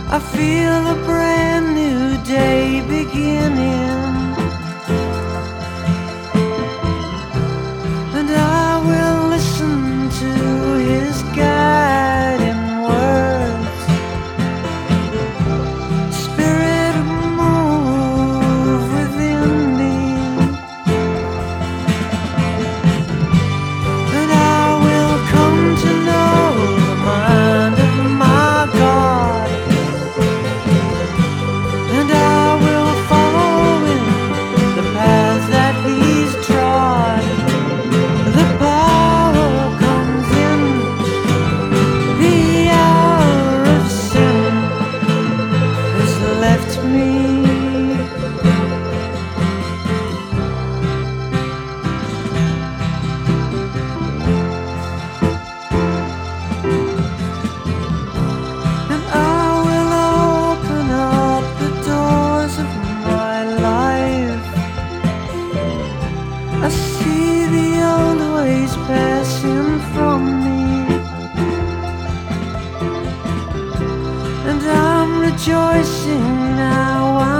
I feel a brand new day beginning, and I will listen to his guiding words. Spirit, move within me, and I will come to know the mind of my God, and I will follow in the path that he's trod. The power comes in the hour of sin has left me. And I will open up the doors of my life. I see the old ways passing from me, and I'm rejoicing now.